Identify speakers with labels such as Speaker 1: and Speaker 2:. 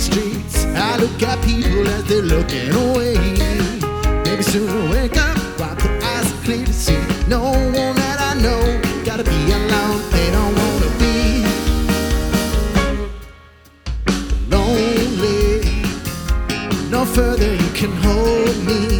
Speaker 1: streets, I look at people as they're looking away. Maybe soon I'll wake up, wipe the eyes clear to see. No one that I know gotta be alone. They don't wanna be lonely. No further you can hold me.